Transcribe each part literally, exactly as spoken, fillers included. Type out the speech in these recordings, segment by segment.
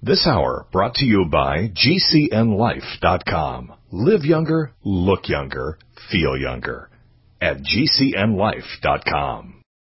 This hour brought to you by G C N life dot com. Live younger, look younger, feel younger at G C N life dot com.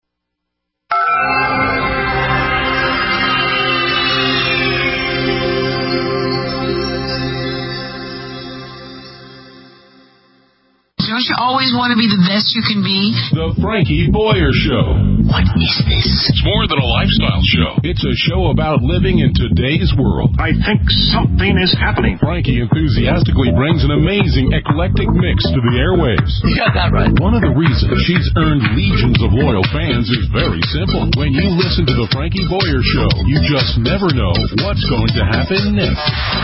Don't you always want to be the best you can be? The Frankie Boyer Show. What is this? It's more than a lifestyle show. It's a show about living in today's world. I think something is happening. Frankie enthusiastically brings an amazing eclectic mix to the airwaves. You got that right. One of the reasons she's earned legions of loyal fans is very simple. When you listen to The Frankie Boyer Show, you just never know what's going to happen next.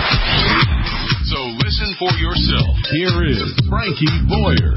So listen for yourself. Here is Frankie Boyer.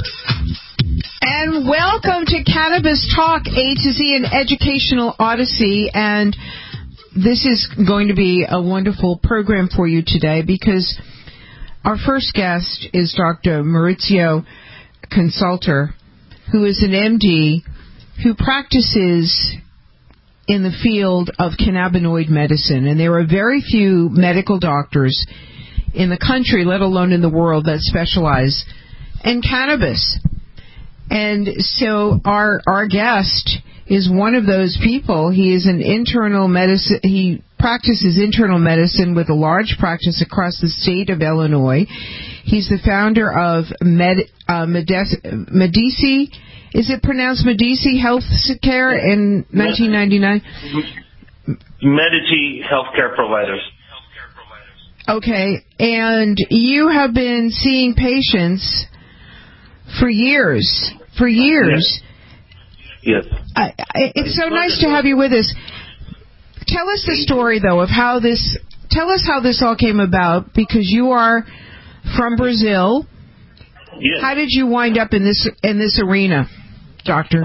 And welcome to Cannabis Talk, A to Z, an educational odyssey. And this is going to be a wonderful program for you today because our first guest is Doctor Maurizio Consultor, who is an M D who practices in the field of cannabinoid medicine. And there are very few medical doctors in the country, let alone in the world, that specialize in cannabis. And so our our guest is one of those people. He is an internal medicine. He practices internal medicine with a large practice across the state of Illinois. He's the founder of Med, uh, Medici. Medici. Is it pronounced Medici Healthcare in nineteen ninety-nine? Medici Healthcare Providers. Okay, and you have been seeing patients for years, for years. Yes. I, I, it's so nice to have you with us. Tell us the story, though, of how this. Tell us how this all came about, because you are from Brazil. Yes. How did you wind up in this in this arena, Doctor?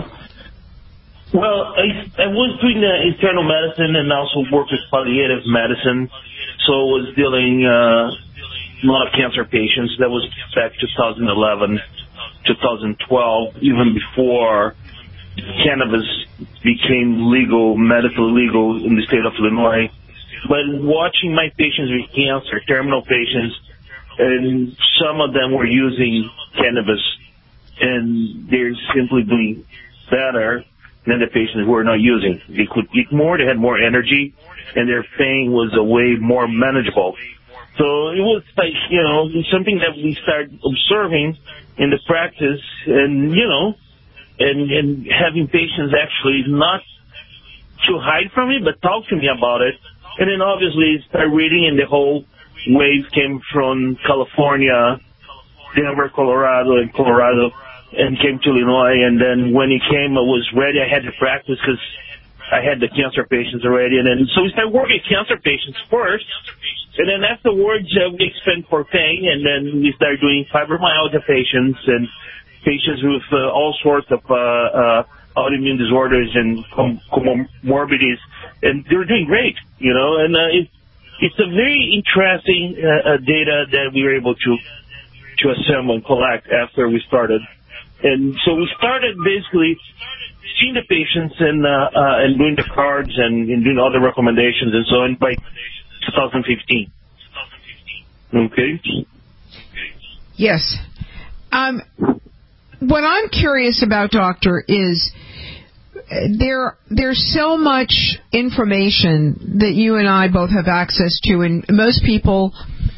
Well, I, I was doing uh, internal medicine and also worked with palliative medicine. So I was dealing uh, a lot of cancer patients. That was back twenty eleven, twenty twelve, even before cannabis became legal, medically legal in the state of Illinois. But watching my patients with cancer, terminal patients, and some of them were using cannabis, and they're simply doing better than the patients who were not using. They could eat more, they had more energy, and their pain was a way more manageable. So it was like, you know, something that we started observing in the practice, and, you know, and, and having patients actually not to hide from it, but talk to me about it. And then obviously start reading, and the whole wave came from California, Denver, Colorado, and Colorado, and came to Illinois. And then when he came, I was ready. I had to practice because I had the cancer patients already. And then so we started working with cancer patients first. And then afterwards, uh, we expand for pain. And then we started doing fibromyalgia patients and patients with uh, all sorts of uh, uh, autoimmune disorders and com- comorbidities. And they were doing great, you know. And uh, it, it's a very interesting uh, uh, data that we were able to to assemble and collect after we started. And so we started basically seeing the patients and uh, uh, and doing the cards and, and doing all the recommendations and so on by twenty fifteen. Okay. Yes. Um, what I'm curious about, Doctor, is there there's so much information that you and I both have access to, and most people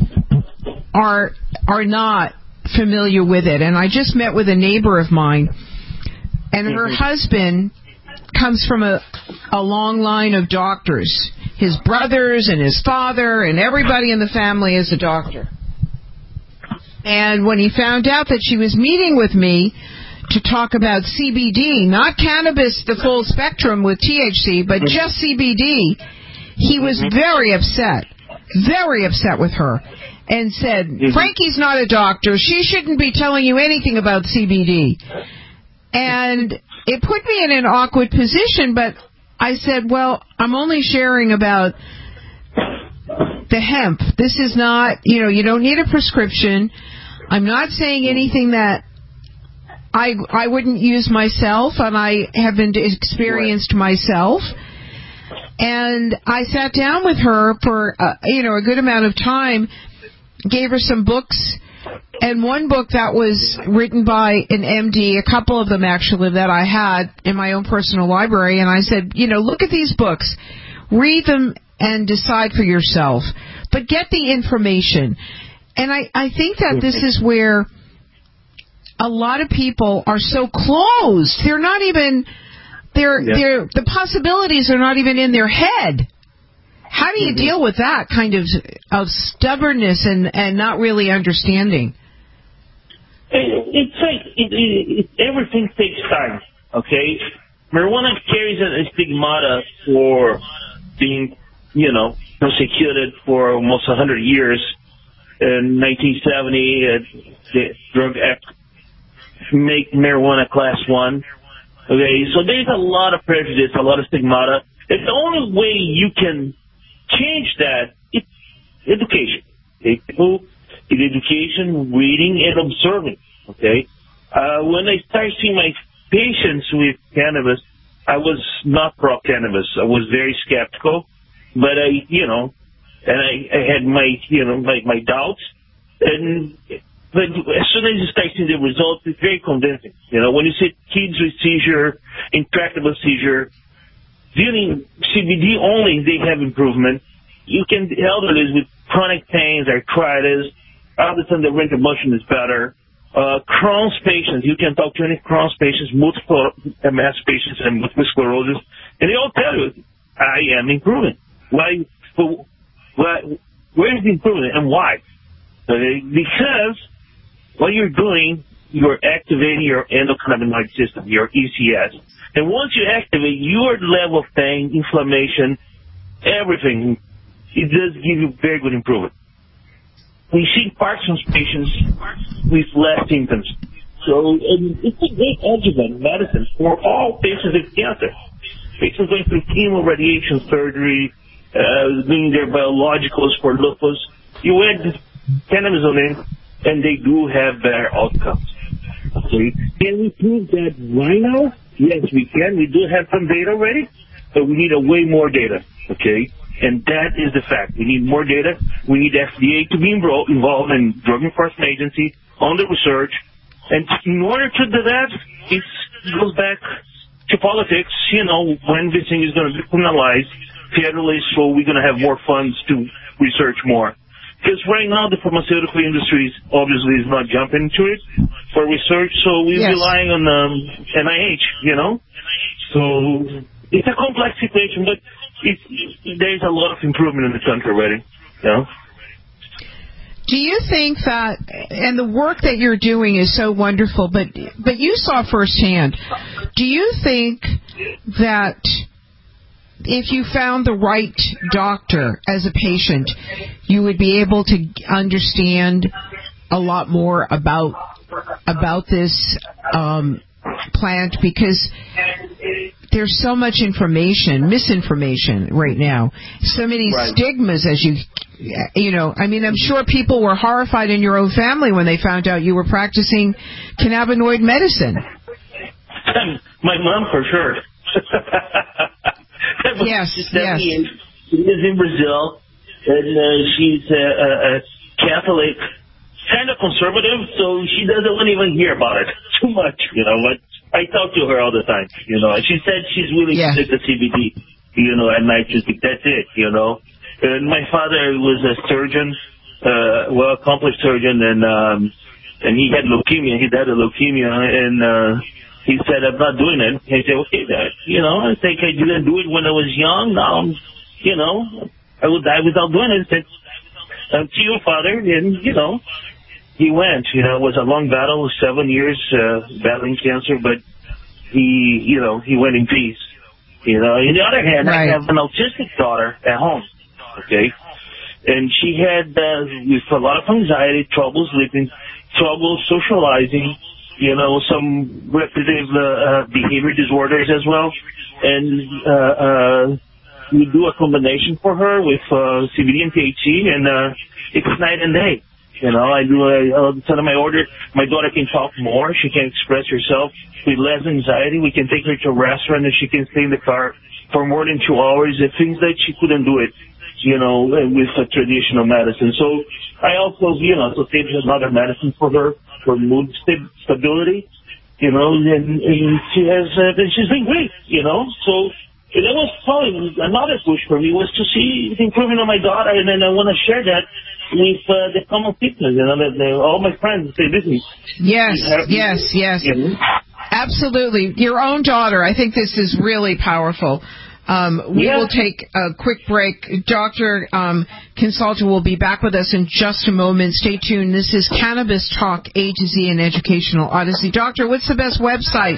are are not familiar with it. And I just met with a neighbor of mine, and her mm-hmm. husband comes from a, a long line of doctors. His brothers and his father and everybody in the family is a doctor. And when he found out that she was meeting with me to talk about C B D, not cannabis, the full spectrum with T H C, but just C B D, he was very upset, very upset with her, and said, Frankie's not a doctor. She shouldn't be telling you anything about C B D. And it put me in an awkward position, but I said, well, I'm only sharing about the hemp. This is not, you know, you don't need a prescription. I'm not saying anything that I I wouldn't use myself, and I haven't experienced myself. And I sat down with her for, uh, you know, a good amount of time, gave her some books, and one book that was written by an M D, a couple of them actually that I had in my own personal library, and I said, you know, look at these books, read them and decide for yourself, but get the information. And I, I think that this is where a lot of people are so closed. They're not even, they're, yeah. they're, the possibilities are not even in their head. How do you mm-hmm. deal with that kind of of stubbornness and, and not really understanding? It's like it, it, it, everything takes time, okay? Marijuana carries a stigmata for being, you know, persecuted for almost one hundred years. In nineteen seventy, uh, the Drug Act make marijuana class one. Okay, so there's a lot of prejudice, a lot of stigmata. And the only way you can change that is education. Okay? People in education, reading, and observing. Okay, uh, when I started seeing my patients with cannabis, I was not pro-cannabis. I was very skeptical, but I, you know, and I, I had my, you know, my, my doubts. And but as soon as you start seeing the results, it's very convincing. You know, when you see kids with seizure, intractable seizure, dealing C B D only, they have improvement. You can elderly with chronic pains, arthritis, all of a sudden the range of motion is better. Uh, Crohn's patients, you can talk to any Crohn's patients, multiple M S patients, and multiple sclerosis, and they all tell you, I am improving. Why? Why? Where is the improvement and why? Okay? Because what you're doing, you're activating your endocannabinoid system, your E C S. And once you activate your level of pain, inflammation, everything, it does give you very good improvement. We see Parkinson's patients with less symptoms. So um, it's a great adjuvant medicine for all patients with cancer. Patients going through chemo, radiation, surgery, uh, doing their biologicals for lupus. You add cannabis on it, and they do have better outcomes. Okay. Can we prove that right now? Yes, we can. We do have some data already, but we need a way more data. Okay. And that is the fact. We need more data. We need F D A to be involved in Drug Enforcement Agency on the research. And in order to do that, it goes back to politics. You know, when this thing is going to be criminalized federally, so we're going to have more funds to research more. Because right now the pharmaceutical industry is obviously is not jumping into it for research, so we're yes. relying on um, N I H, you know. So it's a complex situation, but It, there's a lot of improvement in the country already, you know? Do you think that, and the work that you're doing is so wonderful, but but you saw firsthand, do you think that if you found the right doctor as a patient, you would be able to understand a lot more about about this um, plant? Because there's so much information, misinformation right now. So many right. stigmas, as you, you know, I mean, I'm sure people were horrified in your own family when they found out you were practicing cannabinoid medicine. My mom, for sure. Yes, yes. She lives in Brazil, and uh, she's a, a Catholic, kind of conservative, so she doesn't want to even hear about it too much, you know, but I talk to her all the time, you know. She said she's willing yeah. to take the C B D, you know, at night. Just that's it, you know. And my father was a surgeon, uh, well accomplished surgeon, and um, and he had leukemia. He died of leukemia, and uh, he said, "I'm not doing it." I said, "Okay, Dad, you know, I think I didn't do it when I was young. Now, I'm, you know, I would die without doing it." I said, um, "To your father," and you know. He went, you know, it was a long battle, seven years uh, battling cancer, but he, you know, he went in peace. You know, on the other hand, right. I have an autistic daughter at home, okay? And she had, uh, with a lot of anxiety, trouble sleeping, trouble socializing, you know, some repetitive uh, uh, behavior disorders as well. And uh, uh, we do a combination for her with uh, C B D and T H C, and uh, it's night and day. You know, I do a, all of a sudden my order, my daughter can talk more, she can express herself with less anxiety. We can take her to a restaurant and she can stay in the car for more than two hours. It things that she couldn't do it, you know, with a traditional medicine. So I also, you know, associated another medicine for her for mood st- stability, you know, and, and she has, uh, she's been great, you know. So that was probably another push for me was to see the improvement of my daughter, and then I want to share that with uh, the common people, you know, that they, all my friends say, listen. Yes, yes, yes. You know? Absolutely. Your own daughter. I think this is really powerful. Um, we yeah. will take a quick break. Doctor Um, Consulter will be back with us in just a moment. Stay tuned. This is Cannabis Talk, A to Z, and Educational Odyssey. Doctor, what's the best website?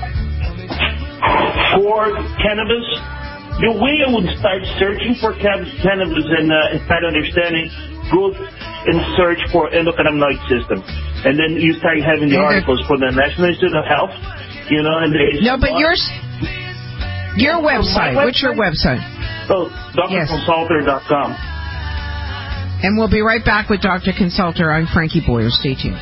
For cannabis, the way I would start searching for cannabis and, uh, and start understanding, go and search for endocannabinoid system. And then you start having the articles for the National Institute of Health, you know, and there's... No, but yours... Your website. website. What's your website? Oh, Doctor Consulter dot com. And we'll be right back with Doctor Consulter. I'm Frankie Boyer. Stay tuned.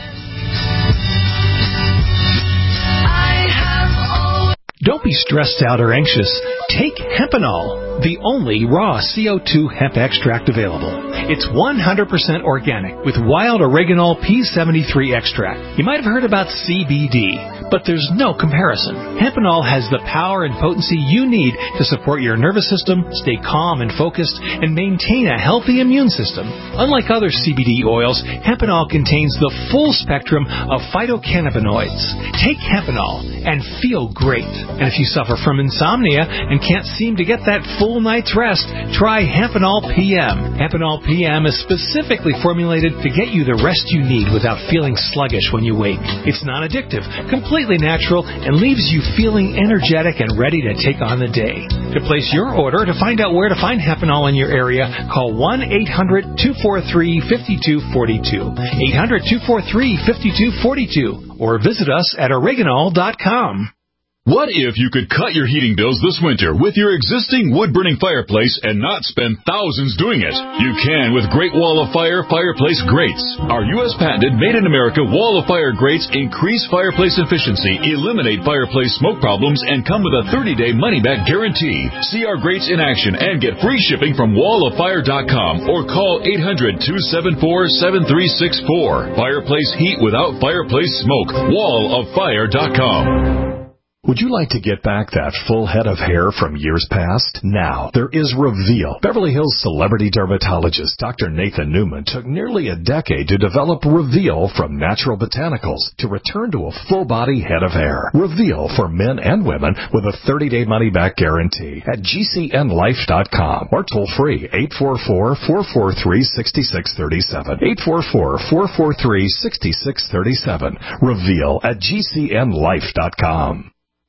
Don't be stressed out or anxious. Take Hempanol, the only raw C O two hemp extract available. It's one hundred percent organic with wild oregano P seventy-three extract. You might have heard about C B D, but there's no comparison. Hempanol has the power and potency you need to support your nervous system, stay calm and focused, and maintain a healthy immune system. Unlike other C B D oils, Hempanol contains the full spectrum of phytocannabinoids. Take Hempanol and feel great. And if you suffer from insomnia and can't seem to get that full night's rest, try Hempanol P M. Hempanol P M is specifically formulated to get you the rest you need without feeling sluggish when you wake. It's non-addictive, completely natural, and leaves you feeling energetic and ready to take on the day. To place your order, to find out where to find Hempanol in your area, call one eight hundred two four three five two four two, eight hundred two four three five two four two, or visit us at oreganol dot com. What if you could cut your heating bills this winter with your existing wood-burning fireplace and not spend thousands doing it? You can with Great Wall of Fire fireplace grates. Our U S patented made-in-America Wall of Fire grates increase fireplace efficiency, eliminate fireplace smoke problems, and come with a thirty-day money-back guarantee. See our grates in action and get free shipping from wall of fire dot com or call eight hundred two seven four seven three six four. Fireplace heat without fireplace smoke. wall of fire dot com. Would you like to get back that full head of hair from years past? Now, there is Reveal. Beverly Hills celebrity dermatologist Doctor Nathan Newman took nearly a decade to develop Reveal from natural botanicals to return to a full-body head of hair. Reveal for men and women with a thirty-day money-back guarantee at G C N life dot com or toll-free eight four four, four four three, six six three seven, eight four four, four four three, six six three seven. Reveal at G C N life dot com.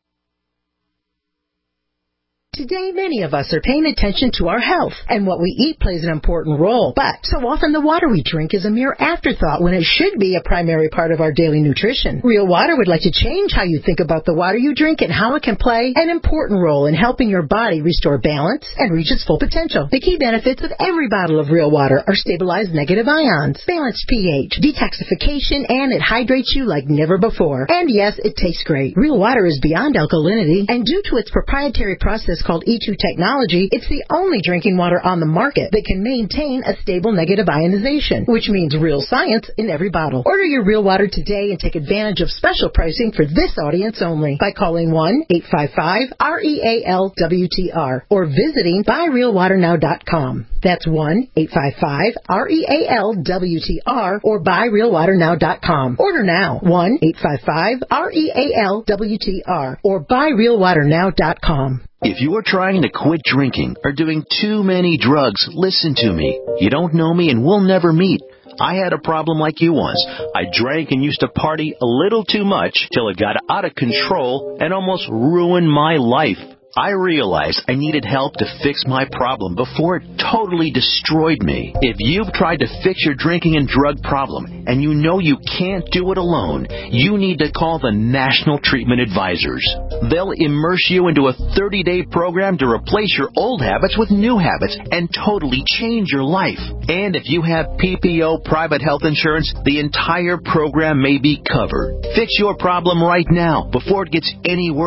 Today, many of us are paying attention to our health, and what we eat plays an important role. But so often the water we drink is a mere afterthought when it should be a primary part of our daily nutrition. Real Water would like to change how you think about the water you drink and how it can play an important role in helping your body restore balance and reach its full potential. The key benefits of every bottle of Real Water are stabilized negative ions, balanced pH, detoxification, and it hydrates you like never before. And yes, it tastes great. Real Water is beyond alkalinity, and due to its proprietary process called E two technology, it's the only drinking water on the market that can maintain a stable negative ionization, which means real science in every bottle. Order your Real Water today and take advantage of special pricing for this audience only by calling one eight five five R E A L W T R or visiting buy real water now dot com. That's one eight five five R E A L W T R or buy real water now dot com. Order now, one eight five five R E A L W T R or buy real water now dot com. If you are trying to quit drinking or doing too many drugs, listen to me. You don't know me and we'll never meet. I had a problem like you once. I drank and used to party a little too much till it got out of control and almost ruined my life. I realized I needed help to fix my problem before it totally destroyed me. If you've tried to fix your drinking and drug problem and you know you can't do it alone, you need to call the National Treatment Advisors. They'll immerse you into a thirty-day program to replace your old habits with new habits and totally change your life. And if you have P P O private health insurance, the entire program may be covered. Fix your problem right now before it gets any worse.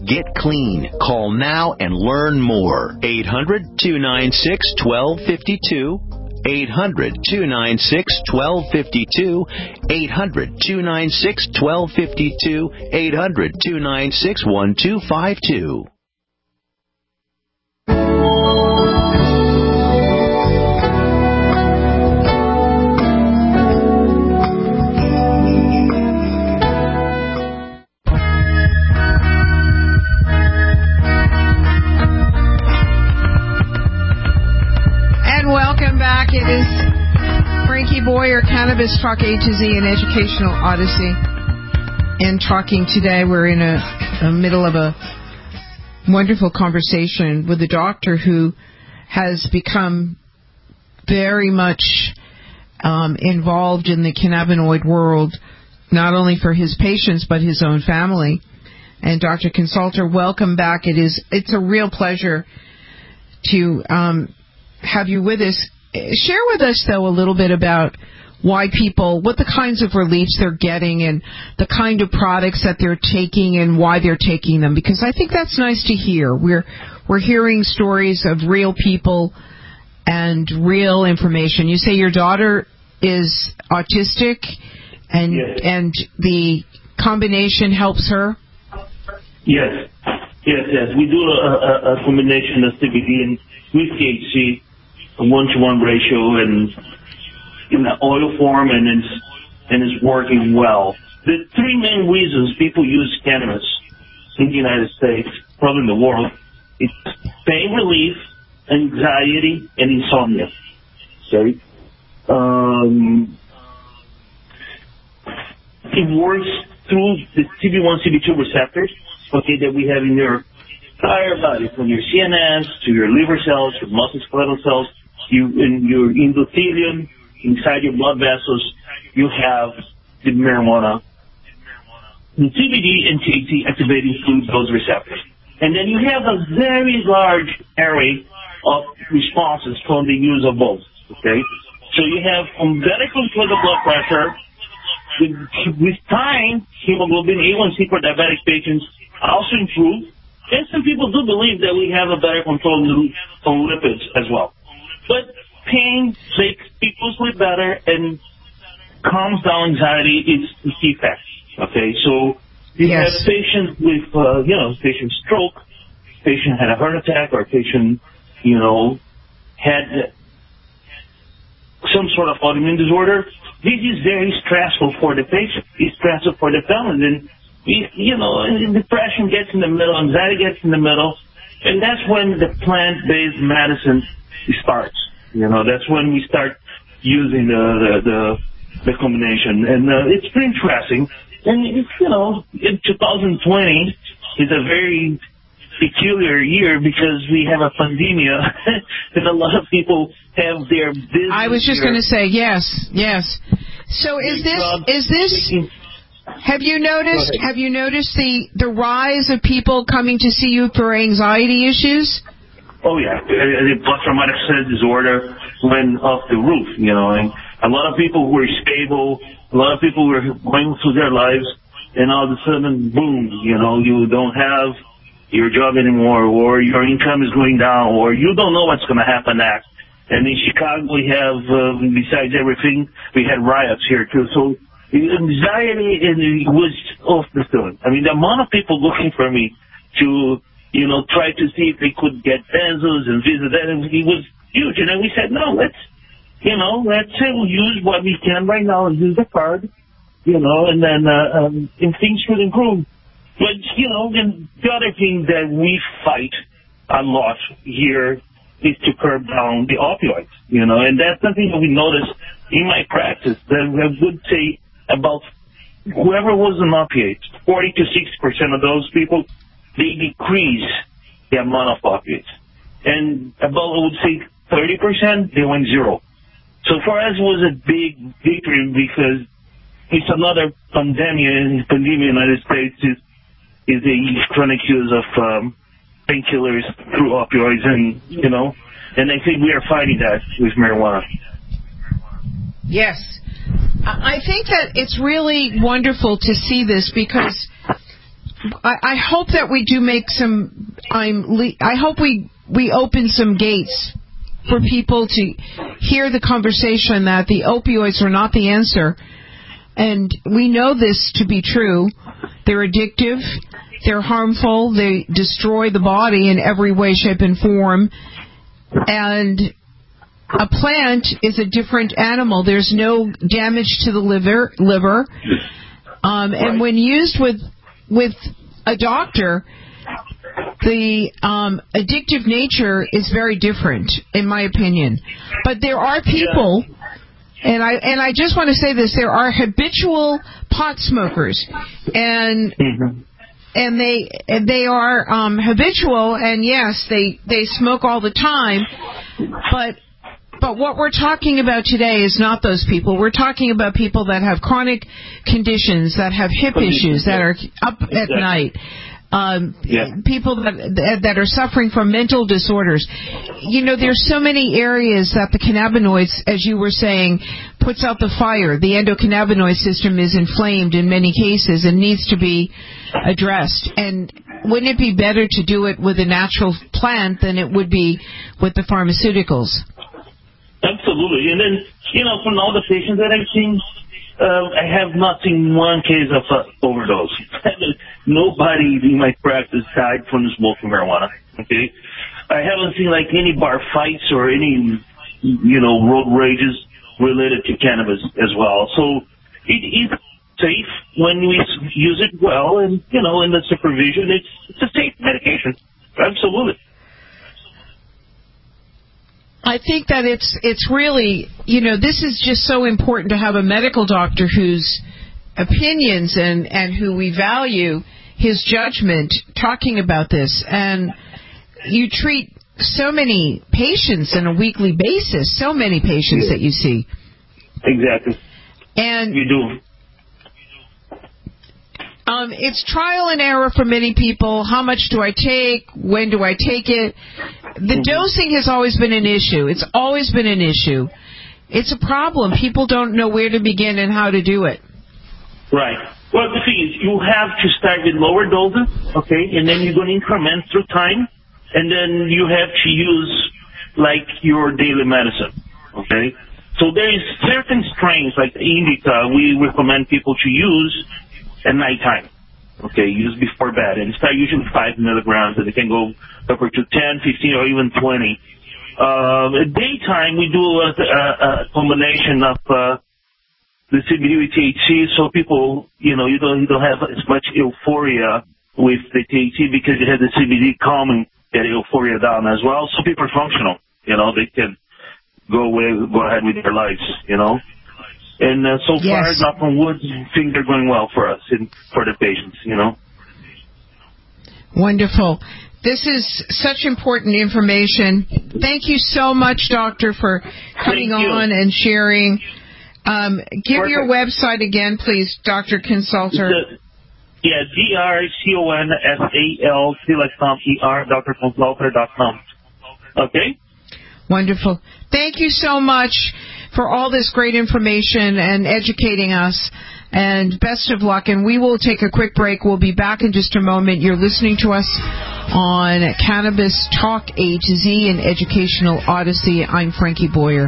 Get clean. Call now and learn more. eight hundred, two nine six, one two five two. eight hundred, two nine six, one two five two. eight hundred, two nine six, one two five two. eight hundred, two nine six, one two five two. Welcome back. It is Frankie Boyer, Cannabis Talk A to Z, an educational odyssey. In talking today, we're in a, a middle of a wonderful conversation with a doctor who has become very much um, involved in the cannabinoid world, not only for his patients but his own family. And Doctor Consulter, welcome back. It is it's a real pleasure to um, have you with us. Share with us, though, a little bit about why people, what the kinds of reliefs they're getting and the kind of products that they're taking and why they're taking them, because I think that's nice to hear. We're we're hearing stories of real people and real information. You say your daughter is autistic, and yes. and the combination helps her? Yes, yes, yes. We do a, a, a combination of C B D and with T H C. A one-to-one ratio and in the oil form, and it's and it's working well. The three main reasons people use cannabis in the United States, probably in the world, it's pain relief, anxiety, and insomnia. Okay, um, it works through the C B one, C B two receptors, okay, that we have in your entire body, from your C N S to your liver cells, your musculoskeletal cells. You, in your endothelium, inside your blood vessels, you have the marijuana. The C B D and T H C activating through those receptors. And then you have a very large array of responses from the use of both, okay? So you have from better control of blood pressure, with, with time, hemoglobin A one C for diabetic patients also improve. And some people do believe that we have a better control on lipids as well. But pain makes people sleep better and calms down anxiety. It's the key fact. Okay, so you yes. have patients with, uh, you know, patient stroke, patient had a heart attack, or patient, you know, had some sort of autoimmune disorder. This is very stressful for the patient. It's stressful for the family. And, you know, depression gets in the middle, anxiety gets in the middle, and that's when the plant-based medicine starts. You know, that's when we start using the the the, the combination, and uh, it's pretty interesting. And it's, you know, in two thousand twenty is a very peculiar year because we have a pandemic, and a lot of people have their business. I was just going to say yes, yes. So is this is this? Have you noticed? Have you noticed the the rise of people coming to see you for anxiety issues? Oh, yeah. The post-traumatic stress disorder went off the roof, you know. And a lot of people were stable. A lot of people were going through their lives, and all of a sudden, boom, you know, you don't have your job anymore, or your income is going down, or you don't know what's going to happen next. And in Chicago, we have, uh, besides everything, we had riots here, too. So anxiety was off the zone. I mean, the amount of people looking for me to... you know, try to see if they could get benzos and visit that, and it was huge. And then we said, no, let's, you know, let's uh, use what we can right now and use the card, you know, and then uh, um, and things should improve. But, you know, and the other thing that we fight a lot here is to curb down the opioids, you know, and that's something that we noticed in my practice, that I would say about whoever was on opiates, forty to sixty percent of those people, they decrease the amount of opiates. And about, I would say, thirty percent, they went zero. So for us, it was a big victory because it's another pandemic, and pandemic in the United States is, is a chronic use of um, painkillers through opioids, and, you know, and I think we are fighting that with marijuana. Yes. I think that it's really wonderful to see this because I, I hope that we do make some. I'm. I hope we we open some gates for people to hear the conversation that the opioids are not the answer, and we know this to be true. They're addictive. They're harmful. They destroy the body in every way, shape, and form. And a plant is a different animal. There's no damage to the liver. liver. Um, and when used with with a doctor, the um, addictive nature is very different, in my opinion. But there are people, and I and I just want to say this: there are habitual pot smokers, and mm-hmm. and they and they are um, habitual, and yes, they they smoke all the time, but. But what we're talking about today is not those people. We're talking about people that have chronic conditions, that have hip issues, that are up at exactly. night, um, yeah. people that that are suffering from mental disorders. You know, there's so many areas that the cannabinoids, as you were saying, puts out the fire. The endocannabinoid system is inflamed in many cases and needs to be addressed. And wouldn't it be better to do it with a natural plant than it would be with the pharmaceuticals? Absolutely. And then, you know, from all the patients that I've seen, uh, I have not seen one case of uh, overdose. Nobody in my practice died from smoking marijuana, okay? I haven't seen, like, any bar fights or any, you know, road rages related to cannabis as well. So it is safe when we use it well, and, you know, in the supervision, it's, it's a safe medication. Absolutely. I think that it's it's really, you know, this is just so important to have a medical doctor whose opinions and, and who we value his judgment talking about this. And you treat so many patients on a weekly basis, so many patients that you see. Exactly. And you do. Um, it's trial and error for many people. How much do I take? When do I take it? The dosing has always been an issue. It's always been an issue. It's a problem. People don't know where to begin and how to do it. Right. Well, the thing is, you have to start with lower doses, okay, and then you're going to increment through time, and then you have to use, like, your daily medicine, okay? So there is certain strains, like the indica, we recommend people to use at nighttime. Okay, use before bed. And start usually five milligrams, and it can go over to ten, fifteen, or even twenty. Um, at daytime, we do a, a, a combination of uh, the C B D with T H C, so people, you know, you don't, you don't have as much euphoria with the T H C because you have the C B D calming that euphoria down as well. So people are functional. You know, they can go away, go ahead with their lives, you know. And uh, so far, yes. knock on wood, things are going well for us and for the patients, you know. Wonderful. This is such important information. Thank you so much, Doctor, for coming on and sharing. Um, give Perfect. Your website again, please, Doctor Consulter. The, yeah, D R C O N S A L C like Tom E R, D R consulter dot com. Okay? Wonderful. Thank you so much for all this great information and educating us. And best of luck. And we will take a quick break. We'll be back in just a moment. You're listening to us on Cannabis Talk A to Z and Educational Odyssey. I'm Frankie Boyer.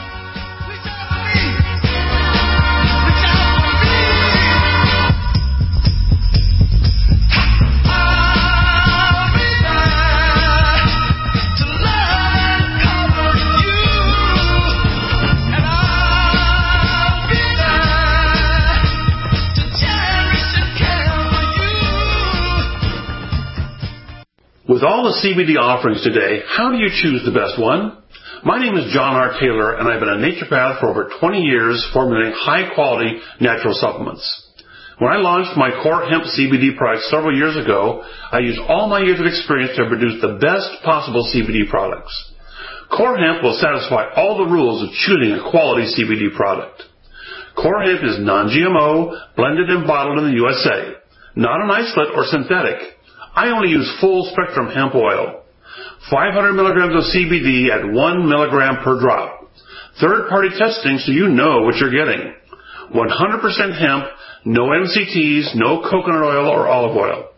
With all the C B D offerings today, how do you choose the best one? My name is John R. Taylor, and I've been a naturopath for over twenty years formulating high-quality natural supplements. When I launched my Core Hemp C B D product several years ago, I used all my years of experience to produce the best possible C B D products. Core Hemp will satisfy all the rules of choosing a quality C B D product. Core Hemp is non G M O, blended and bottled in the U S A, not an isolate or synthetic. I only use full-spectrum hemp oil. five hundred milligrams of C B D at one milligram per drop. Third-party testing so you know what you're getting. one hundred percent hemp, no M C Ts, no coconut oil or olive oil.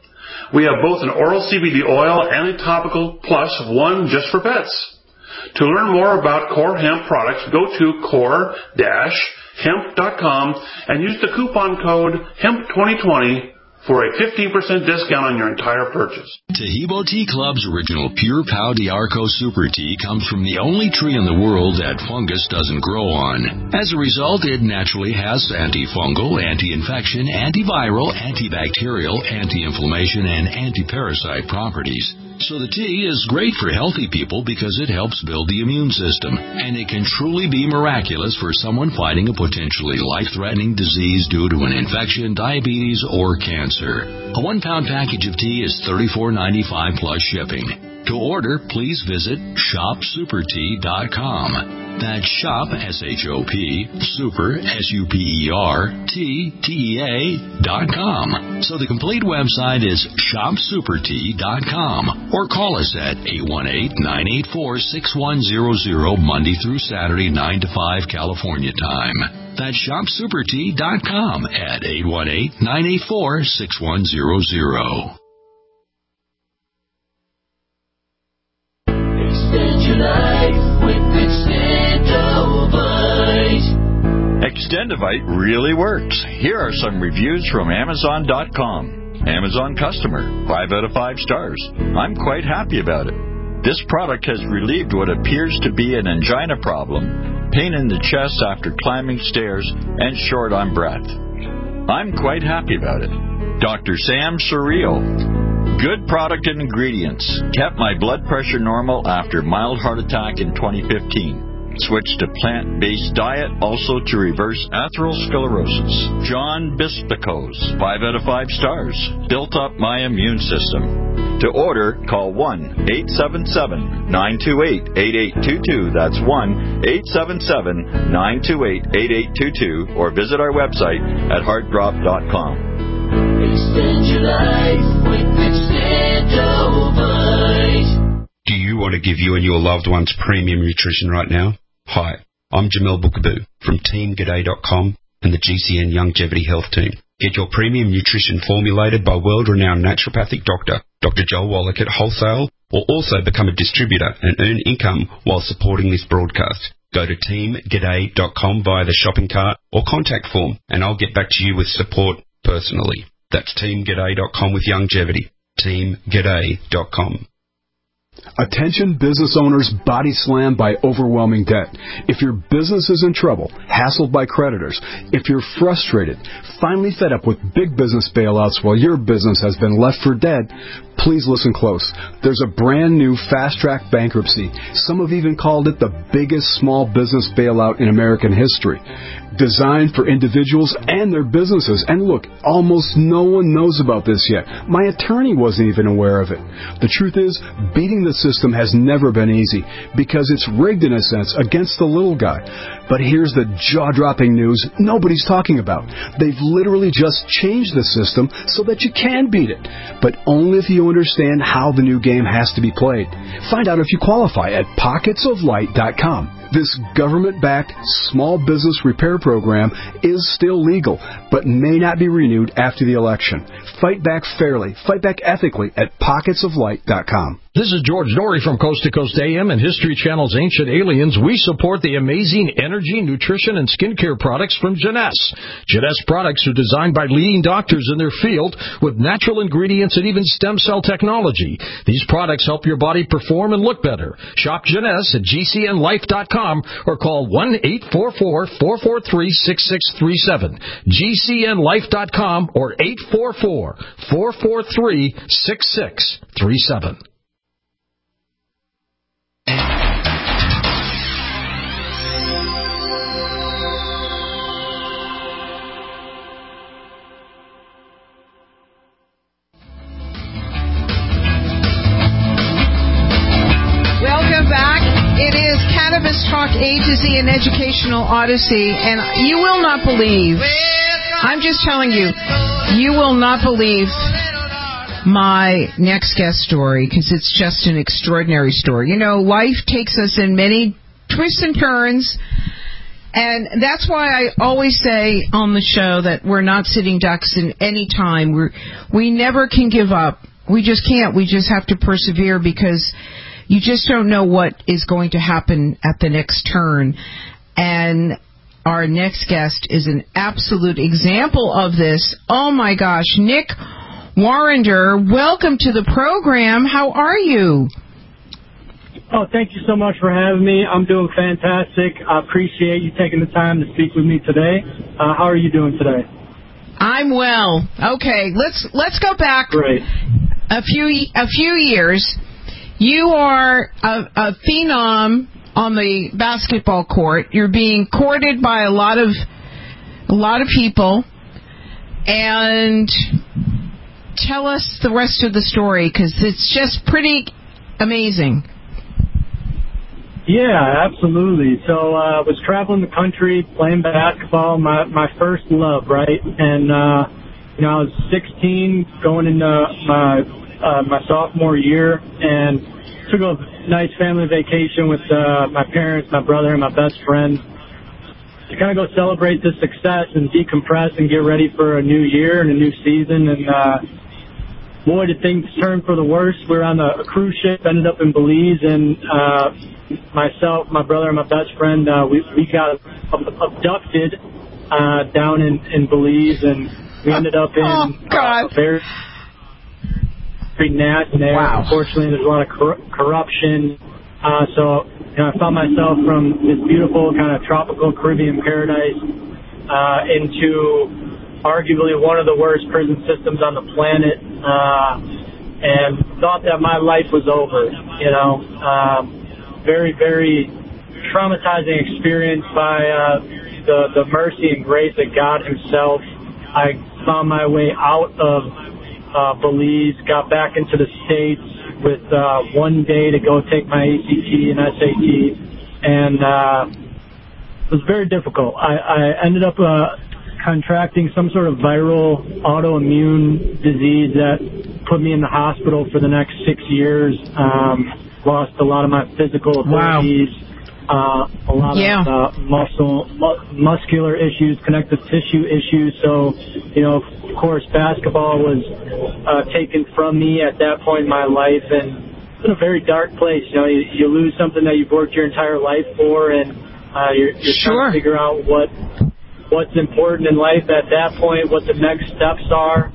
We have both an oral C B D oil and a topical, plus one just for pets. To learn more about Core Hemp products, go to core dash hemp dot com and use the coupon code hemp twenty twenty for a fifteen percent discount on your entire purchase. Taheebo Tea Club's original Pure Pau d'Arco Super Tea comes from the only tree in the world that fungus doesn't grow on. As a result, it naturally has antifungal, anti-infection, antiviral, antibacterial, anti-inflammation, and anti-parasite properties. So the tea is great for healthy people because it helps build the immune system, and it can truly be miraculous for someone fighting a potentially life-threatening disease due to an infection, diabetes, or cancer. A one-pound package of tea is thirty-four ninety-five plus shipping. To order, please visit shop super tea dot com. That's shop, S H O P, super, S U P E R, T, T E A, dot com. So the complete website is shop super tea dot com. Or call us at eight one eight, nine eight four, six one zero zero, Monday through Saturday, nine to five, California time. That's shop super tea dot com at eight one eight, nine eight four, six one zero zero. Extend your life with Extendovite. Extendovite really works. Here are some reviews from Amazon dot com. Amazon customer, five out of five stars. I'm quite happy about it. This product has relieved what appears to be an angina problem, pain in the chest after climbing stairs, and short on breath. I'm quite happy about it. Doctor Sam Surreal. Good product and ingredients. Kept my blood pressure normal after mild heart attack in twenty fifteen. Switched to plant-based diet, also to reverse atherosclerosis. John Bispicos, five out of five stars. Built up my immune system. To order, call one eight seven seven, nine two eight, eight eight two two. That's one eight seven seven, nine two eight, eight eight two two. Or visit our website at heart drop dot com. Extend your life with Extendovite. Do you want to give you and your loved ones premium nutrition right now? Hi, I'm Jamel Bookaboo from team g'day dot com and the G C N Longevity Health Team. Get your premium nutrition formulated by world-renowned naturopathic doctor, Doctor Joel Wallach at wholesale, or also become a distributor and earn income while supporting this broadcast. Go to team g'day dot com via the shopping cart or contact form, and I'll get back to you with support personally. That's team g'day dot com with longevity. team g'day dot com. Attention business owners body slammed by overwhelming debt. If your business is in trouble, hassled by creditors, if you're frustrated, finally fed up with big business bailouts while your business has been left for dead, please listen close. There's a brand new fast-track bankruptcy. Some have even called it the biggest small business bailout in American history. Designed for individuals and their businesses. And look, almost no one knows about this yet. My attorney wasn't even aware of it. The truth is, beating the system has never been easy because it's rigged in a sense against the little guy. But here's the jaw-dropping news nobody's talking about. They've literally just changed the system so that you can beat it, but only if you understand how the new game has to be played. Find out if you qualify at pockets of light dot com. This government-backed small business repair program is still legal, but may not be renewed after the election. Fight back fairly, fight back ethically at pockets of light dot com. This is George Norrie from Coast to Coast A M and History Channel's Ancient Aliens. We support the amazing energy, nutrition, and skincare products from Jeunesse. Jeunesse products are designed by leading doctors in their field with natural ingredients and even stem cell technology. These products help your body perform and look better. Shop Jeunesse at G C N life dot com or call one eight four four, four four three, six six three seven. G C N life dot com or eight four four, four four three, six six three seven. Welcome back. It is Cannabis Talk A to Z, an educational odyssey, and you will not believe, I'm just telling you, you will not believe my next guest story, because it's just an extraordinary story. You know, life takes us in many twists and turns, and that's why I always say on the show that we're not sitting ducks in any time. We're, we never can give up We just can't. We just have to persevere because you just don't know what is going to happen at the next turn. And our next guest is an absolute example of this. Oh, my gosh. Nick Warrender, welcome to the program. How are you? Oh, thank you so much for having me. I'm doing fantastic. I appreciate you taking the time to speak with me today. Uh, how are you doing today? I'm well. Okay, let's let's go back Great. a few a few years. You are a, a phenom on the basketball court. You're being courted by a lot of a lot of people, and tell us the rest of the story because it's just pretty amazing. Yeah, absolutely. So I uh, was traveling the country playing basketball, my my first love, right? And uh, you know, I was sixteen, going into my uh, my sophomore year, and took a nice family vacation with uh, my parents, my brother, and my best friend to kind of go celebrate the success and decompress and get ready for a new year and a new season. And uh, boy, did things turn for the worse. We were on a, a cruise ship, ended up in Belize, and uh, myself, my brother, and my best friend, uh, we, we got abducted uh, down in, in Belize, and we ended up in oh, God. Uh, a very, very nasty there. Wow. Unfortunately, there's a lot of cor- corruption. Uh, so you know, I found myself from this beautiful kind of tropical Caribbean paradise uh, into arguably one of the worst prison systems on the planet, uh, and thought that my life was over, you know. Um, very, very traumatizing experience by uh, the, the mercy and grace of God himself. I found my way out of uh, Belize, got back into the States with uh, one day to go take my A C T and S A T, and uh, it was very difficult. I, I ended up uh, contracting some sort of viral autoimmune disease that put me in the hospital for the next six years. Um, lost a lot of my physical abilities, wow. uh, a lot yeah. of uh, muscle, mu- muscular issues, connective tissue issues. So, you know, of course, basketball was uh, taken from me at that point in my life, and it's in a very dark place. You know, you, you lose something that you've worked your entire life for, and uh, you're, you're sure. trying to figure out what what's important in life at that point, what the next steps are.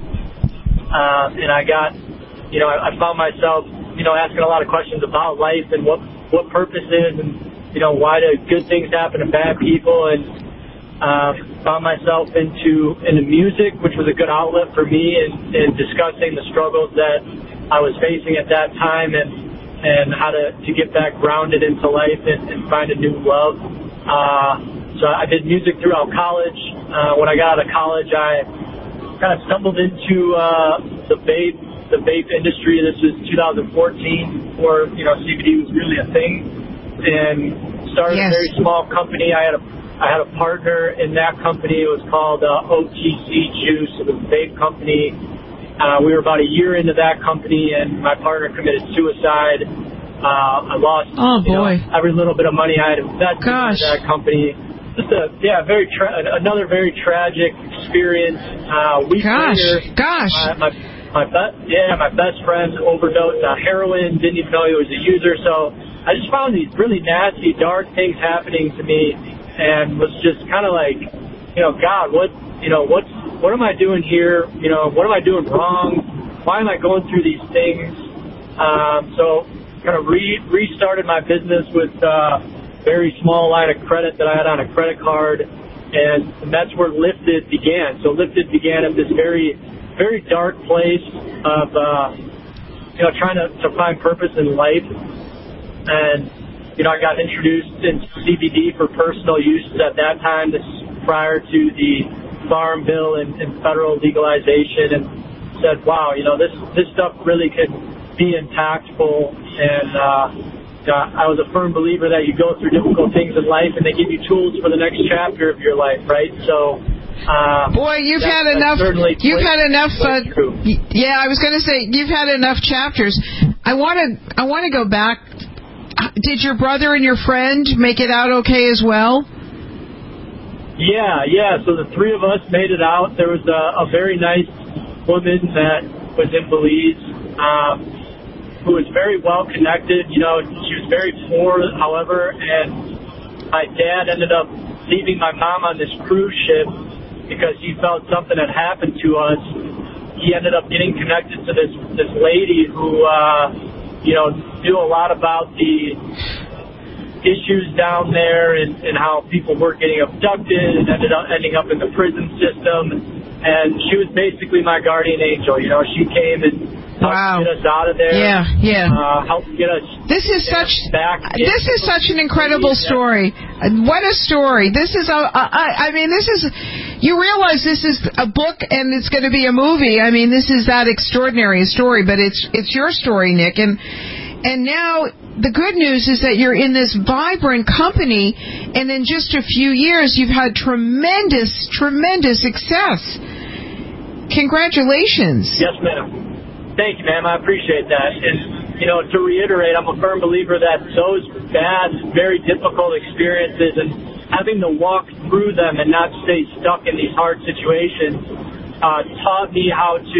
Uh, and I got, you know, I, I found myself, you know, asking a lot of questions about life and what, what purpose is, and, you know, why do good things happen to bad people, and uh, found myself into into music, which was a good outlet for me in, in discussing the struggles that I was facing at that time, and, and how to, to get back grounded into life and, and find a new love. Uh, so I did music throughout college. Uh, when I got out of college, I kind of stumbled into uh, the vape the vape industry. This was two thousand fourteen, before, you know, C B D was really a thing, and started yes. a very small company. I had a I had a partner in that company. It was called uh, O T C Juice. It was a vape company. Uh, we were about a year into that company, and my partner committed suicide. Uh, I lost oh, you boy. know, every little bit of money I had invested Gosh. in that company. Just a yeah, very tra- another very tragic experience. Uh, weeks Gosh, later, gosh. My, my My best, yeah, my best friend overdosed on heroin, didn't even know he was a user. So I just found these really nasty, dark things happening to me, and was just kind of like, you know, God, what, you know, what's, what am I doing here? You know, what am I doing wrong? Why am I going through these things? Um, so kind of re- restarted my business with a very small line of credit that I had on a credit card, and, and that's where Lifted began. So Lifted began at this very very dark place of, uh, you know, trying to, to find purpose in life. And, you know, I got introduced into C B D for personal use at that time. This is prior to the Farm Bill and, and federal legalization, and said, wow, you know, this, this stuff really could be impactful. And, uh, you know, I was a firm believer that you go through difficult things in life, and they give you tools for the next chapter of your life, right? So, Uh, Boy, you've that, had enough. You've had enough. Uh, yeah, I was going to say you've had enough chapters. I want to. I want to go back. Did your brother and your friend make it out okay as well? Yeah, yeah. So the three of us made it out. There was a, a very nice woman that was in Belize um, who was very well connected. You know, she was very poor, however, and my dad ended up leaving my mom on this cruise ship because he felt something had happened to us. He ended up getting connected to this this lady who, uh, you know, knew a lot about the issues down there and, and how people were getting abducted and ended up ending up in the prison system. And she was basically my guardian angel. You know, she came and helped wow. get us out of there. Yeah, yeah. Uh, helped get us. This is such. Back this is such an incredible story. What a story! This is a. I, I mean, this is. You realize this is a book and it's going to be a movie. I mean, this is that extraordinary a story, but it's it's your story, Nick, and. And now the good news is that you're in this vibrant company, and in just a few years you've had tremendous, tremendous success. Congratulations. Yes, ma'am. Thank you, ma'am. I appreciate that. And, you know, to reiterate, I'm a firm believer that those bad, very difficult experiences and having to walk through them and not stay stuck in these hard situations uh, taught me how to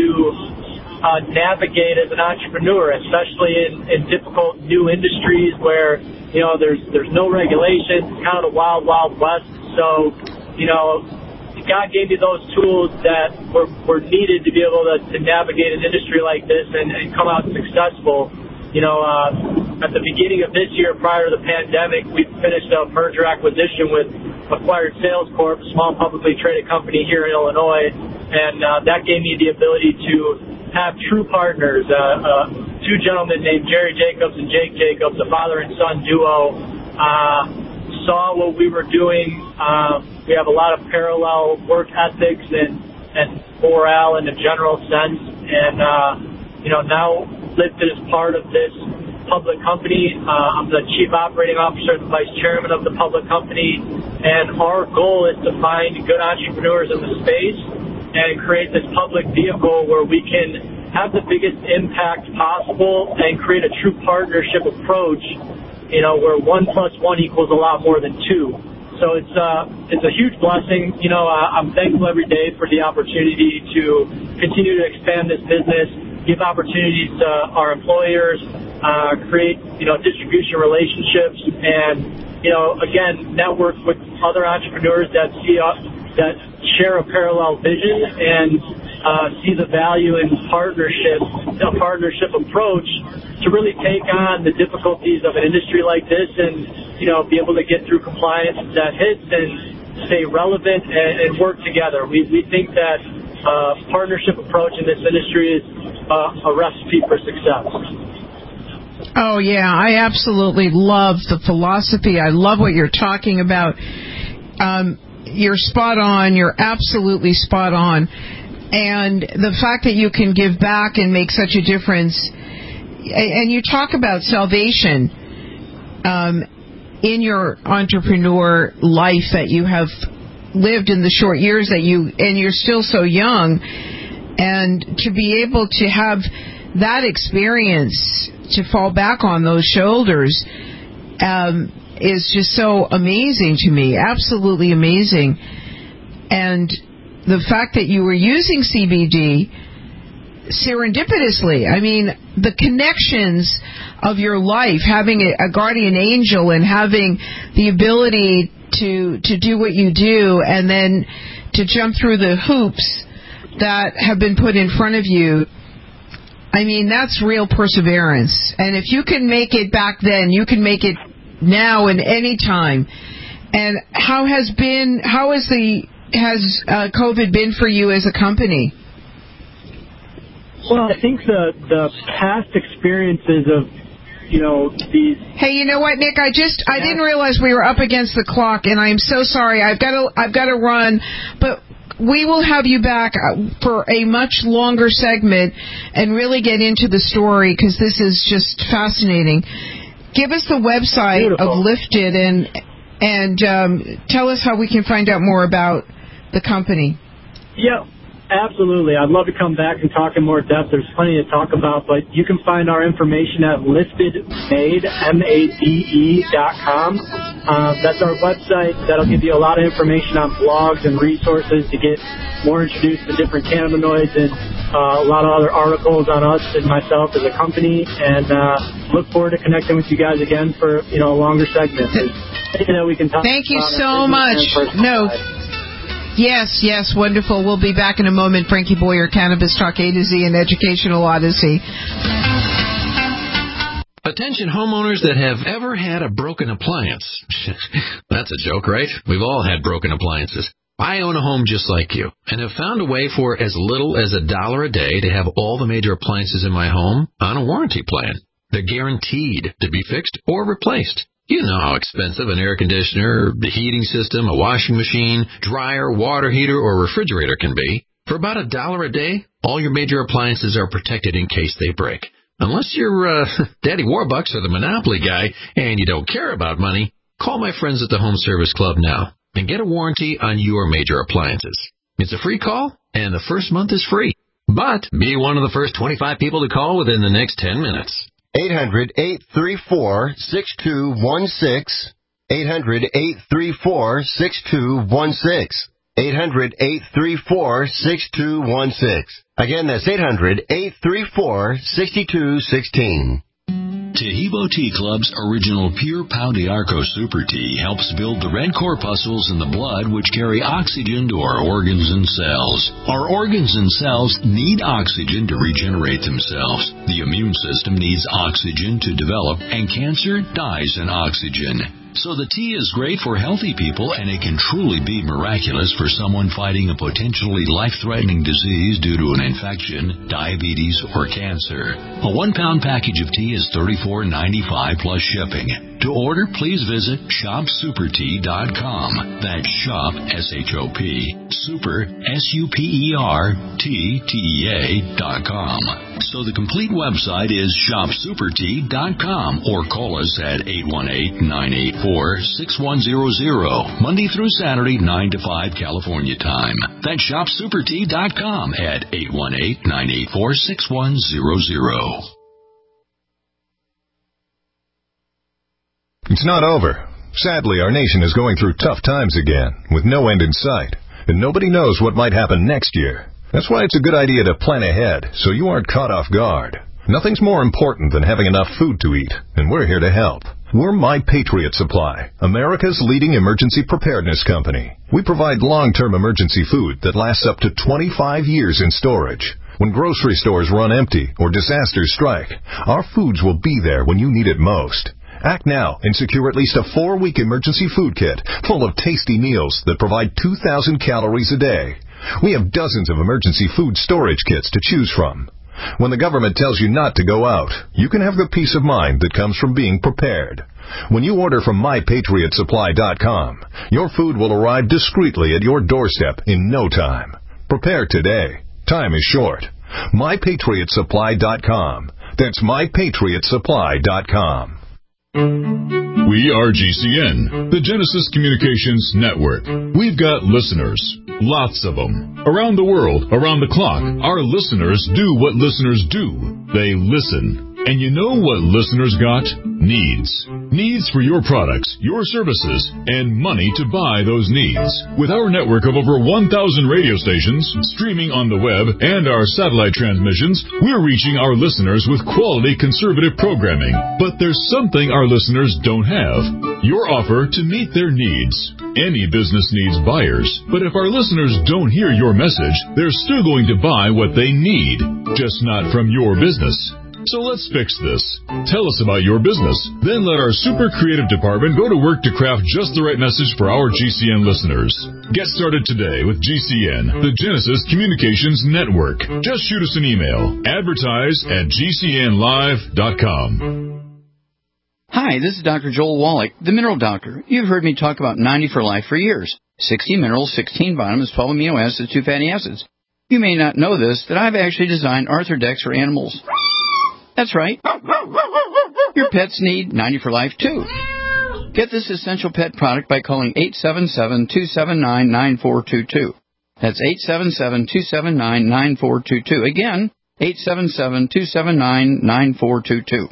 Uh, navigate as an entrepreneur, especially in, in difficult new industries where, you know, there's there's no regulations, it's kind of the wild, wild west. So, you know, God gave me those tools that were, were needed to be able to, to navigate an industry like this and, and come out successful. You know, uh, at the beginning of this year, prior to the pandemic, we finished a merger acquisition with Acquired Sales Corp, a small publicly traded company here in Illinois, and uh, that gave me the ability to have true partners, uh, uh, two gentlemen named Jerry Jacobs and Jake Jacobs, a father and son duo, uh, saw what we were doing. Uh, we have a lot of parallel work ethics and, and morale in a general sense. And, uh, you know, now Lifted is part of this public company. Uh, I'm the chief operating officer and the vice chairman of the public company. And our goal is to find good entrepreneurs in the space and create this public vehicle where we can have the biggest impact possible and create a true partnership approach, you know, where one plus one equals a lot more than two. So it's uh, it's a huge blessing. You know, uh, I'm thankful every day for the opportunity to continue to expand this business, give opportunities to our employers, uh, create, you know, distribution relationships, and, you know, again, network with other entrepreneurs that see uh, that share a parallel vision and uh, see the value in partnership, a partnership approach to really take on the difficulties of an industry like this and, you know, be able to get through compliance that hits and stay relevant and, and work together. We, we think that uh, partnership approach in this industry is uh, a recipe for success. Oh, yeah, I absolutely love the philosophy. I love what you're talking about. Um, You're spot on. You're absolutely spot on. And the fact that you can give back and make such a difference, and you talk about salvation um, in your entrepreneur life that you have lived in the short years that you, and you're still so young, and to be able to have that experience to fall back on those shoulders um, is just so amazing to me, absolutely amazing. And the fact that you were using C B D serendipitously, I mean, the connections of your life, having a, a guardian angel and having the ability to to do what you do and then to jump through the hoops that have been put in front of you, I mean, that's real perseverance. And if you can make it back then, you can make it now and any time. And how has been how has the has uh, COVID been for you as a company? Well, I think the the past experiences of, you know, these. Hey, you know what, Nick? I just I didn't realize we were up against the clock, and I'm so sorry. I've got to I've got to run, but we will have you back for a much longer segment and really get into the story, because this is just fascinating. Give us the website Beautiful. of Lifted and and um, tell us how we can find out more about the company. Yeah, absolutely. I'd love to come back and talk in more depth. There's plenty to talk about, but you can find our information at lifted made, M A D E dot com. Uh, that's our website. That'll give you a lot of information on blogs and resources to get more introduced to different cannabinoids and uh, a lot of other articles on us and myself as a company, and uh, look forward to connecting with you guys again for, you know, a longer segment. You know, we can talk Thank you about so much. No. Yes, yes, wonderful. We'll be back in a moment. Frankie Boyer, Cannabis Talk A to Z and Educational Odyssey. Attention homeowners that have ever had a broken appliance. That's a joke, right? We've all had broken appliances. I own a home just like you and have found a way for as little as a dollar a day to have all the major appliances in my home on a warranty plan. They're guaranteed to be fixed or replaced. You know how expensive an air conditioner, the heating system, a washing machine, dryer, water heater, or refrigerator can be. For about a dollar a day, all your major appliances are protected in case they break. Unless you're uh, Daddy Warbucks or the Monopoly guy and you don't care about money, call my friends at the Home Service Club now and get a warranty on your major appliances. It's a free call, and the first month is free. But be one of the first twenty-five people to call within the next ten minutes. eight hundred, eight three four, six two one six. eight hundred, eight three four, six two one six. eight hundred, eight three four, six two one six. Again, that's eight hundred, eight three four, six two one six. Tahibo Tea Club's original Pure Pau de Arco Super Tea helps build the red corpuscles in the blood which carry oxygen to our organs and cells. Our organs and cells need oxygen to regenerate themselves. The immune system needs oxygen to develop, and cancer dies in oxygen. So the tea is great for healthy people, and it can truly be miraculous for someone fighting a potentially life-threatening disease due to an infection, diabetes, or cancer. A one-pound package of tea is thirty-four ninety-five plus shipping. To order, please visit shop super tea dot com. That's shop, S H O P, super, S U P E R, T, T E A dot com. So the complete website is shop super tea dot com, or call us at eight one eight, nine eight four, six one zero zero, Monday through Saturday, nine to five California time. That's shop super tea dot com at eight one eight, nine eight four, six one zero zero. It's not over. Sadly, our nation is going through tough times again, with no end in sight, and nobody knows what might happen next year. That's why it's a good idea to plan ahead, so you aren't caught off guard. Nothing's more important than having enough food to eat, and we're here to help. We're My Patriot Supply, America's leading emergency preparedness company. We provide long-term emergency food that lasts up to twenty-five years in storage. When grocery stores run empty or disasters strike, our foods will be there when you need it most. Act now and secure at least a four-week emergency food kit full of tasty meals that provide two thousand calories a day. We have dozens of emergency food storage kits to choose from. When the government tells you not to go out, you can have the peace of mind that comes from being prepared. When you order from my patriot supply dot com, your food will arrive discreetly at your doorstep in no time. Prepare today. Time is short. my patriot supply dot com. That's my patriot supply dot com. We are G C N, the Genesis Communications Network. We've got listeners, lots of them, around the world, around the clock. Our listeners do what listeners do. They listen. And you know what listeners got? Needs. Needs for your products, your services, and money to buy those needs. With our network of over one thousand radio stations, streaming on the web, and our satellite transmissions, we're reaching our listeners with quality conservative programming. But there's something our listeners don't have. Your offer to meet their needs. Any business needs buyers, but if our listeners don't hear your message, they're still going to buy what they need, just not from your business. So let's fix this. Tell us about your business. Then let our super creative department go to work to craft just the right message for our G C N listeners. Get started today with G C N, the Genesis Communications Network. Just shoot us an email. Advertise at G C N live dot com. Hi, this is Doctor Joel Wallach, the Mineral Doctor. You've heard me talk about ninety for Life for years. sixty minerals, sixteen vitamins, twelve amino acids, two fatty acids. You may not know this, that I've actually designed Arthrodex for animals. That's right. Your pets need ninety for Life, too. Get this essential pet product by calling eight seven seven, two seven nine, nine four two two. That's eight seven seven, two seven nine, nine four two two. Again, eight seven seven, two seven nine, nine four two two.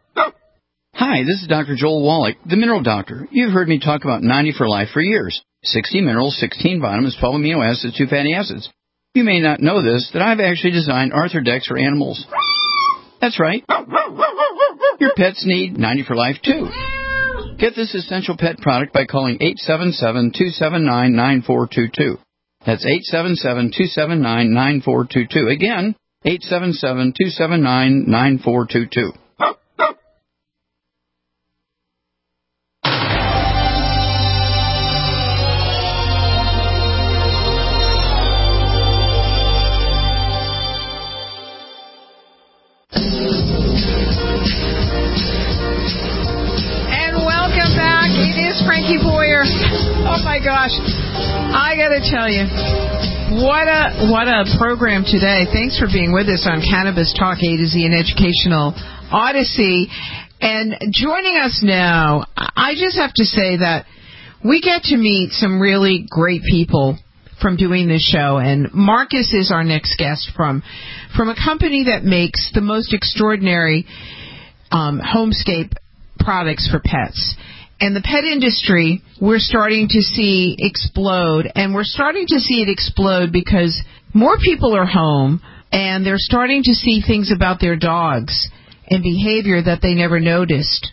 Hi, this is Doctor Joel Wallach, the Mineral Doctor. You've heard me talk about ninety for Life for years. sixty minerals, sixteen vitamins, twelve amino acids, two fatty acids. You may not know this, that I've actually designed Arthrodex for animals. That's right. Your pets need ninety for life, too. Get this essential pet product by calling eight seven seven, two seven nine, nine four two two. That's eight seven seven, two seven nine, nine four two two. Again, eight seven seven, two seven nine, nine four two two. Frankie Boyer. Oh my gosh. I gotta tell you, what a what a program today. Thanks for being with us on Cannabis Talk A to Z, an educational odyssey. And joining us now, I just have to say that we get to meet some really great people from doing this show, and Marcus is our next guest from from a company that makes the most extraordinary um, homescape products for pets. And the pet industry, we're starting to see explode, and we're starting to see it explode because more people are home, and they're starting to see things about their dogs and behavior that they never noticed.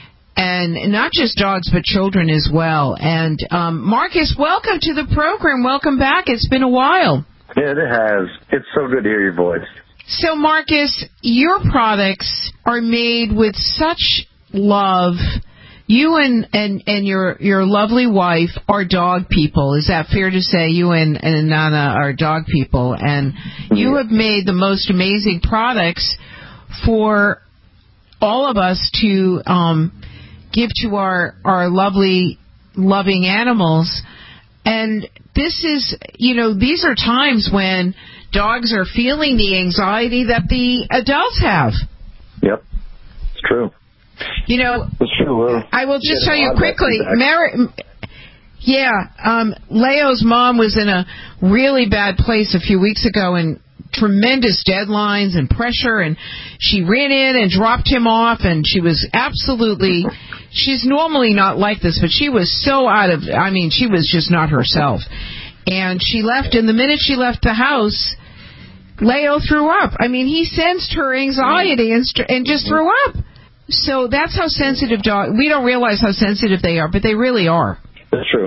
And not just dogs, but children as well. And um, Marcus, welcome to the program. Welcome back. It's been a while. Yeah, it has. It's so good to hear your voice. So, Marcus, your products are made with such love. You and, and, and your your lovely wife are dog people. Is that fair to say? You and, and Nana are dog people. And you have made the most amazing products for all of us to um, give to our, our lovely, loving animals. And this is, you know, these are times when dogs are feeling the anxiety that the adults have. Yep, it's true. You know, it's true. We're I will just tell you quickly, Mary, yeah, um, Leo's mom was in a really bad place a few weeks ago, and tremendous deadlines and pressure, and she ran in and dropped him off, and she was absolutely, she's normally not like this, but she was so out of, I mean, she was just not herself. And she left, and the minute she left the house, Leo threw up. I mean, he sensed her anxiety and, st- and just threw up. So that's how sensitive dogs, we don't realize how sensitive they are, but they really are. That's true.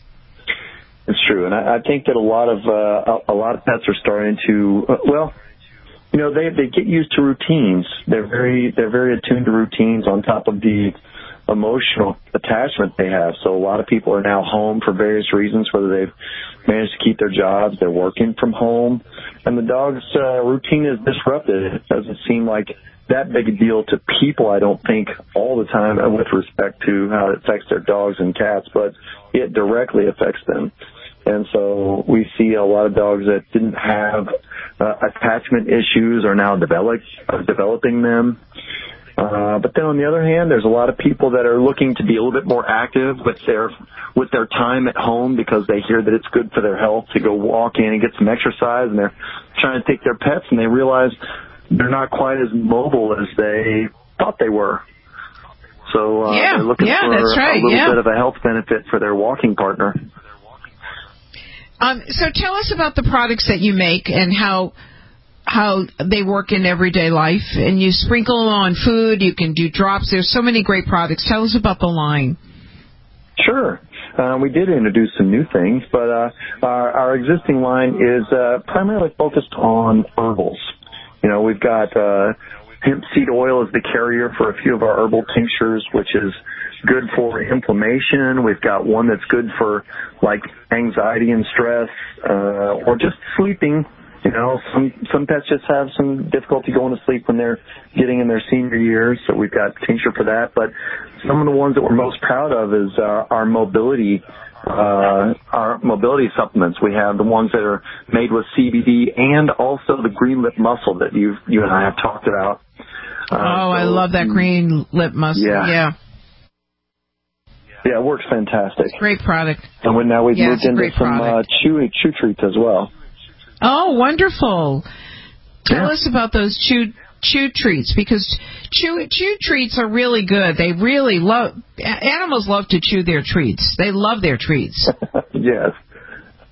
It's true, and I, I think that a lot of uh, a, a lot of pets are starting to uh, well, you know, they they get used to routines. They're very they're very attuned to routines on top of the emotional attachment they have. So a lot of people are now home for various reasons, whether they've managed to keep their jobs, they're working from home, and the dog's uh, routine is disrupted. It doesn't seem like that big a deal to people, I don't think, all the time with respect to how it affects their dogs and cats, but it directly affects them. And so we see a lot of dogs that didn't have uh, attachment issues are now develop, uh, developing them. Uh, but then on the other hand, there's a lot of people that are looking to be a little bit more active with their with their time at home because they hear that it's good for their health to go walk in and get some exercise, and they're trying to take their pets, and they realize they're not quite as mobile as they thought they were. So uh, yeah, they're looking yeah, for that's right, a little yeah. bit of a health benefit for their walking partner. Um, so tell us about the products that you make and how how they work in everyday life. And you sprinkle them on food. You can do drops. There's so many great products. Tell us about the line. Sure. Uh, we did introduce some new things, but uh, our, our existing line is uh, primarily focused on herbals. You know, we've got uh, hemp seed oil as the carrier for a few of our herbal tinctures, which is good for inflammation. We've got one that's good for, like, anxiety and stress, uh, or just sleeping. You know, some some pets just have some difficulty going to sleep when they're getting in their senior years, so we've got tincture for that. But some of the ones that we're most proud of is uh, our mobility uh, our mobility supplements. We have the ones that are made with C B D and also the green lip mussel that you you and I have talked about. Uh, oh, so, I love that green lip mussel. Yeah. Yeah. Yeah, it works fantastic. Great product. And when now we've yeah, moved into some uh, chew chew treats as well. Oh, wonderful. Tell yeah. us about those chew chew treats, because chew chew treats are really good. They really love, animals love to chew their treats. They love their treats. Yes.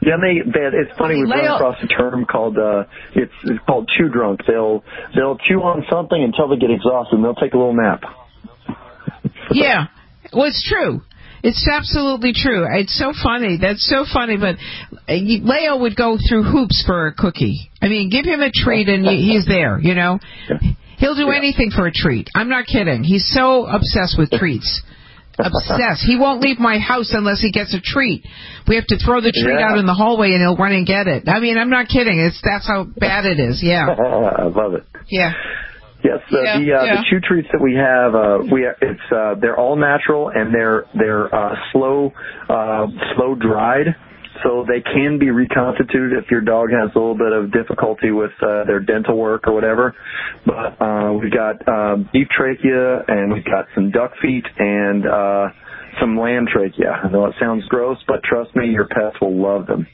Yeah, and they, they it's funny, we've run across a term called uh it's, it's called chew drunk. They'll they'll chew on something until they get exhausted and they'll take a little nap. Yeah. Well, it's true. It's absolutely true. It's so funny. That's so funny. But Leo would go through hoops for a cookie. I mean, give him a treat and he's there, you know. He'll do anything for a treat. I'm not kidding. He's so obsessed with treats. Obsessed. He won't leave my house unless he gets a treat. We have to throw the treat Yeah. out in the hallway and he'll run and get it. I mean, I'm not kidding. It's That's how bad it is. Yeah. I love it. Yeah. Yes, uh, Yeah, the uh, yeah. the chew treats that we have, uh, we it's uh, they're all natural and they're they're uh, slow uh, slow dried, so they can be reconstituted if your dog has a little bit of difficulty with uh, their dental work or whatever. But uh, we've got uh, beef trachea and we've got some duck feet and uh, some lamb trachea. I know it sounds gross, but trust me, your pets will love them.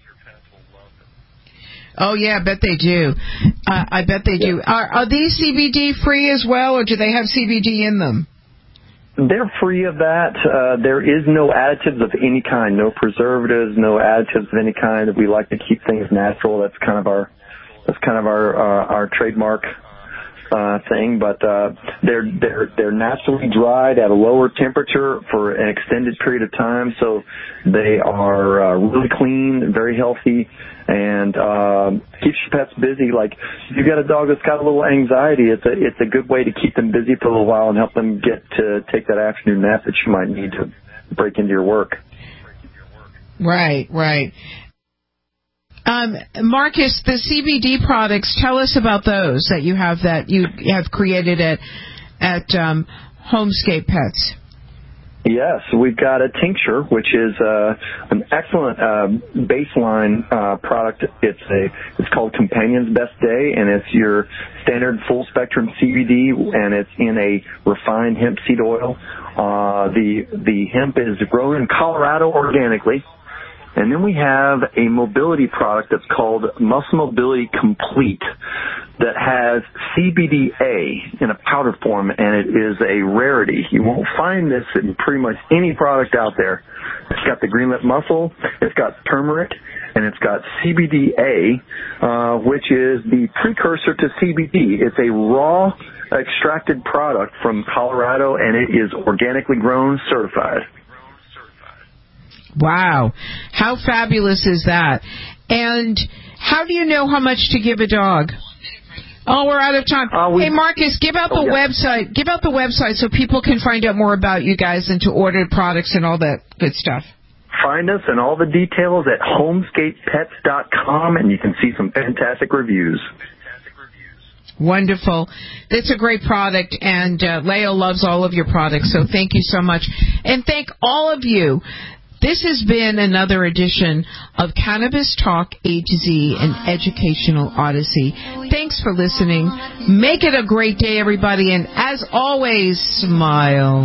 Oh, yeah, I bet they do. Uh, I bet they do. Are, are these C B D free as well, or do they have C B D in them? They're free of that. Uh, there is no additives of any kind, no preservatives, no additives of any kind. We like to keep things natural. That's kind of our, that's kind of our uh, our trademark uh, thing. But uh, they're they're they're naturally dried at a lower temperature for an extended period of time, so they are uh, really clean, very healthy. And uh, keeps your pets busy. Like if you got a dog that's got a little anxiety, it's a it's a good way to keep them busy for a little while and help them get to take that afternoon nap that you might need to break into your work. Right, right. Um, Marcus, the C B D products, tell us about those that you have that you have created at at um, Homescape Pets. Yes, we've got a tincture, which is uh, an excellent uh, baseline uh, product. It's a it's called Companion's Best Day, and it's your standard full spectrum C B D, and it's in a refined hemp seed oil. Uh, the the hemp is grown in Colorado organically. And then we have a mobility product that's called Muscle Mobility Complete that has C B D A in a powder form, and it is a rarity. You won't find this in pretty much any product out there. It's got the green lip mussel, it's got turmeric, and it's got C B D A, uh, which is the precursor to C B D. It's a raw extracted product from Colorado, and it is organically grown, certified. Wow. How fabulous is that? And how do you know how much to give a dog? Oh, we're out of time. Uh, we, hey, Marcus, give out the oh, yeah. website. Give out the website so people can find out more about you guys and to order products and all that good stuff. Find us and all the details at homescape pets dot com, and you can see some fantastic reviews. Wonderful. That's a great product, and uh, Leo loves all of your products, so thank you so much. And thank all of you. This has been another edition of Cannabis Talk A to Z, an educational odyssey. Thanks for listening. Make it a great day, everybody, and as always, smile.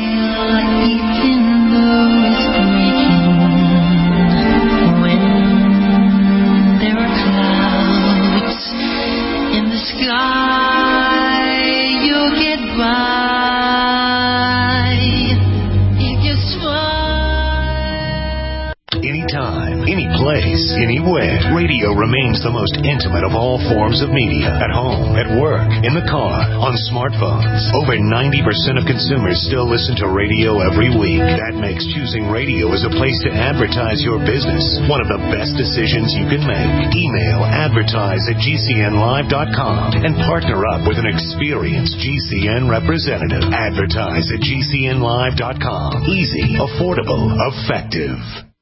When there are clouds in the sky, you'll get by. Anytime, any place, anywhere. Radio remains the most intimate of all forms of media. At home, at work, in the car, on smartphones. Over ninety percent of consumers still listen to radio every week. That makes choosing radio as a place to advertise your business one of the best decisions you can make. Email advertise at G C N live dot com and partner up with an experienced G C N representative. Advertise at G C N live dot com. Easy, affordable, effective.